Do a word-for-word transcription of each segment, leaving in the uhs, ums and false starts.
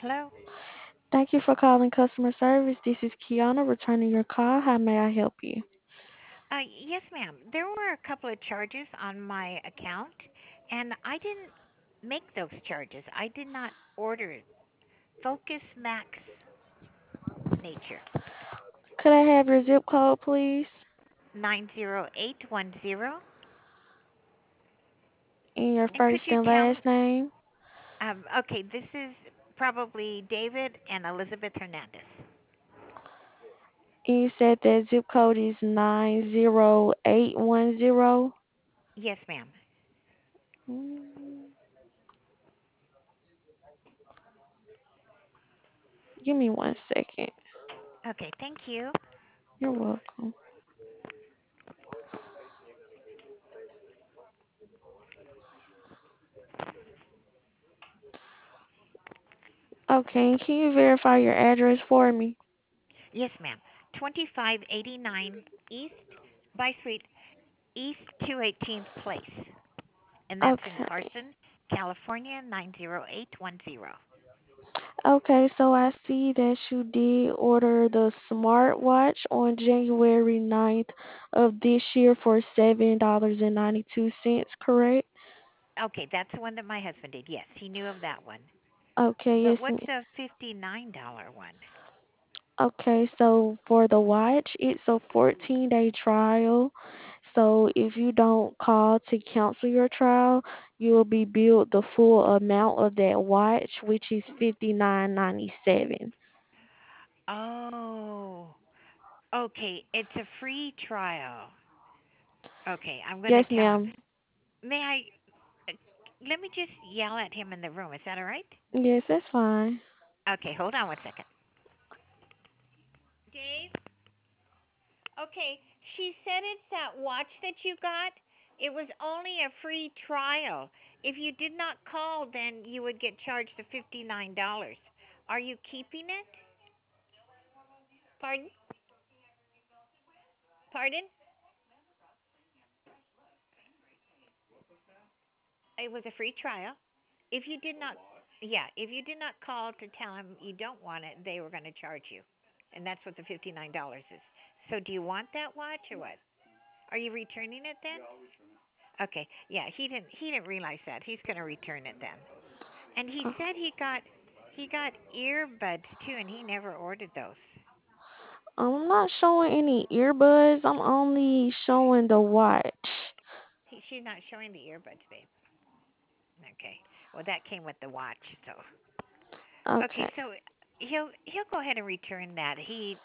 Hello. Thank you for calling customer service. This is Kiana returning your call. How may I help you? Uh, yes, ma'am. There were a couple of charges on my account, and I didn't make those charges. I did not order it. Focus Max Nature Could I have your zip code, please? nine zero eight one zero. And your And first could you and tell? last name? Um, okay, this is probably David and Elizabeth Hernandez. And you said that zip code is nine zero eight one zero. Yes, ma'am. Mm, Give me one second. Okay, thank you. You're welcome. Okay, can you verify your address for me? Yes, ma'am. twenty-five eighty-nine East by Suite East two eighteenth Place. And that's in Okay. Carson, California nine zero eight one zero. Okay, so I see that you did order the smartwatch on January ninth of this year for seven dollars and ninety-two cents, correct? Okay, that's the one that my husband did. Yes, he knew of that one. Okay, But yes, what's ma'am. the fifty-nine dollars one? Okay, so for the watch, it's a fourteen day trial. So if you don't call to cancel your trial, you will be billed the full amount of that watch, which is fifty-nine ninety-seven. Oh, okay. It's a free trial. Okay, I'm going to Yes, tell him. ma'am. May I? Uh, let me just yell at him in the room. Is that all right? Yes, that's fine. Okay, hold on one second. Dave? Okay, she said it's that watch that you got. It was only a free trial. If you did not call, then you would get charged the fifty-nine dollars. Are you keeping it? Pardon? Pardon? It was a free trial. If you did not, yeah, if you did not call to tell them you don't want it, they were going to charge you. And that's what the fifty-nine dollars is. So do you want that watch or what? Are you returning it then? Okay. Yeah, he didn't he didn't realize that. He's going to return it then. And he Uh, said he got he got earbuds too, and he never ordered those. I'm not showing any earbuds. I'm only showing the watch. He, she's not showing the earbuds, babe. Okay. Well, that came with the watch, so. Okay, Okay. so he'll he'll go ahead and return that. He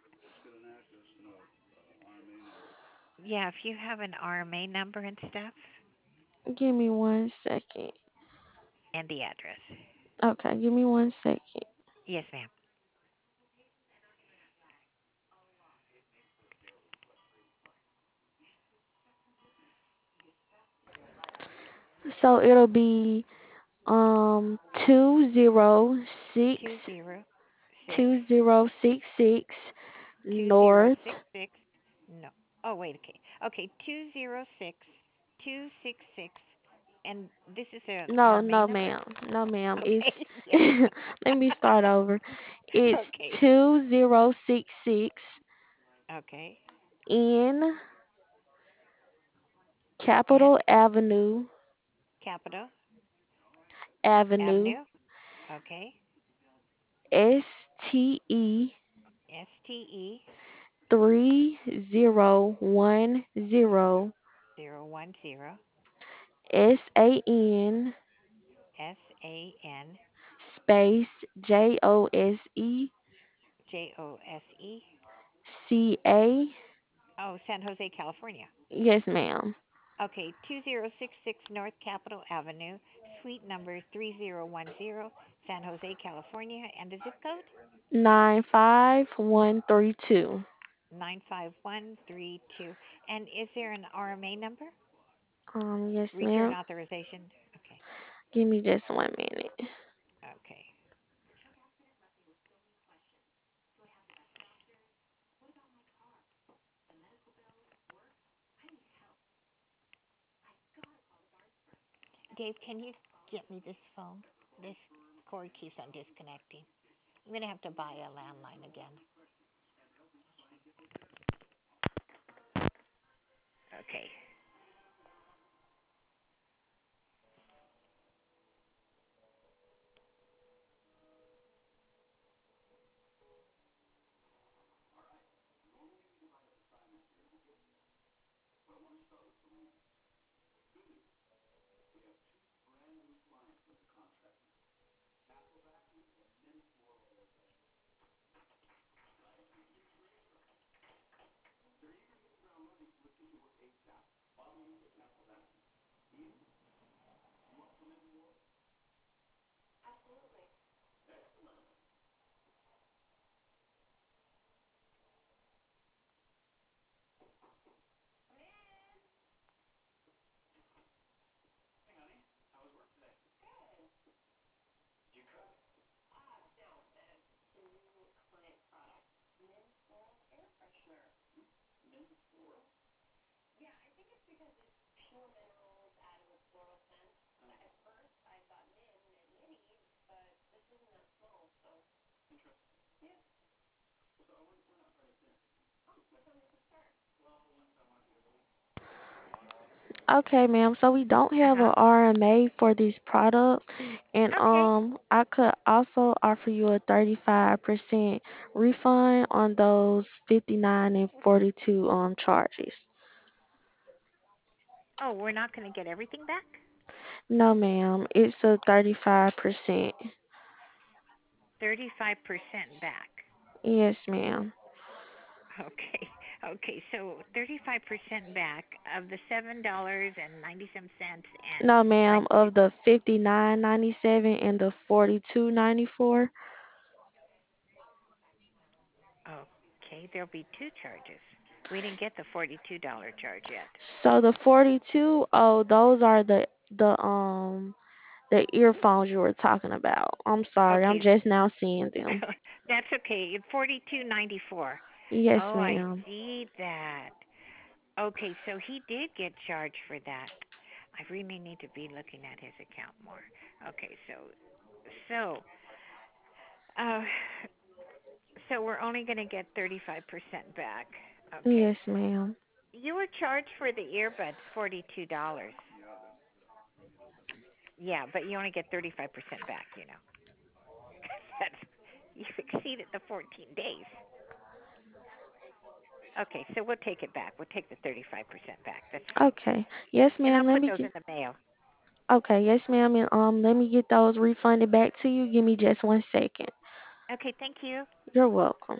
Yeah, if you have an R M A number and stuff Give me one second. and the address. Okay, give me one second. Yes, ma'am. So it'll be um two zero six Two zero six two zero six six two zero North. six six. No. Oh, wait. Okay. Okay. Two zero six two six six. And this is an No, R M A no, number. ma'am. No, ma'am. It's Okay. Yeah. let me start over. It's Okay. two zero six six Okay. N N Capitol Avenue Capital Avenue Avenue. Okay. S T E S T E three zero one zero zero one zero S A N S A N space J O S E J O S E. C A. Oh, San Jose, California. Yes, ma'am. Okay, two zero six six North Capitol Avenue, suite number three zero one zero, San Jose, California, and the zip code Nine five one three two. nine five one three two. And is there an R M A number? Um, yes, Return ma'am. authorization? Okay, Give me just one minute. okay. Dave, can you get me this phone? This. cord keeps on disconnecting. I'm gonna have to buy a landline again. Okay. Okay, ma'am. So we don't Uh have a huh. R M A for this product, and Okay. um, I could also offer you a thirty-five percent refund on those fifty-nine and forty-two um charges. Oh, we're not gonna get everything back. No, ma'am. It's a thirty-five percent. Thirty-five percent back. Yes, ma'am. Okay. Okay. So thirty-five percent back of the seven dollars and ninety some cents and No, like. ma'am. Of the fifty-nine ninety-seven and the forty-two ninety-four. Okay, there'll be two charges. We didn't get the forty-two dollar charge yet. So the forty-two, oh, those are the the um the earphones you were talking about. I'm sorry. I'm Okay, just now seeing them. that's okay. Forty-two ninety-four. Yes, Oh, I ma'am. see that. Okay, so he did get charged for that. I really need to be looking at his account more. Okay, so so uh, so we're only going to get thirty-five percent back. Okay. Yes, ma'am. You were charged for the earbuds forty-two dollars. Yeah, but you only get thirty-five percent back, you know. That's you've exceeded the fourteen days. Okay, so we'll take it back. We'll take the thirty-five percent back. That's fine. Okay. Yes, And I'll ma'am. Let put me those get. in the mail. Okay. Yes, ma'am. And um, let me get those refunded back to you. Give me just one second. Okay, thank you. You're welcome.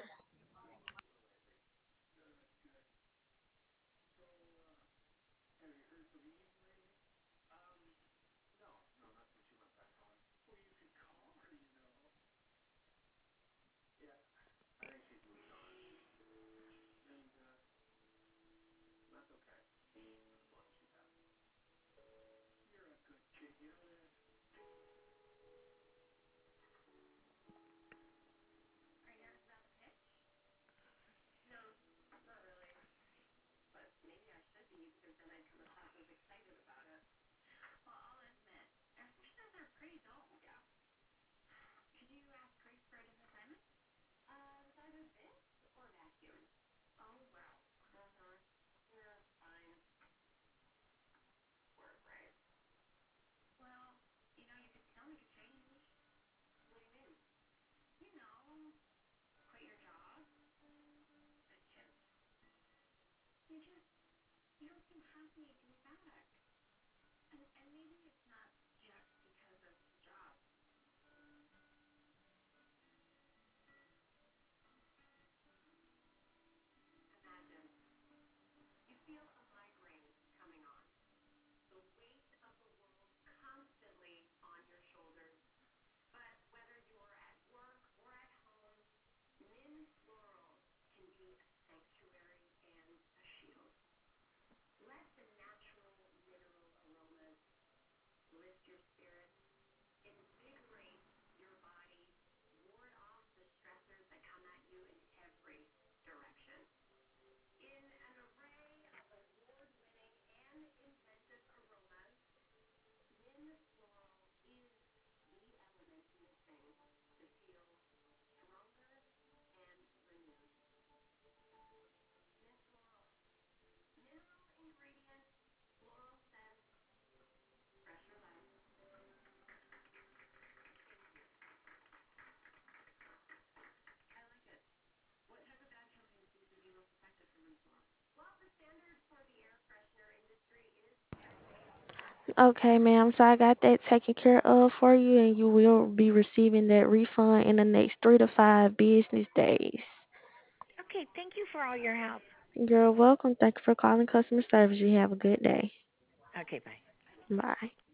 Okay, ma'am. So I got that taken care of for you, and you will be receiving that refund in the next three to five business days. Okay, thank you for all your help. You're welcome. Thank you for calling customer service. You have a good day. Okay, bye. Bye.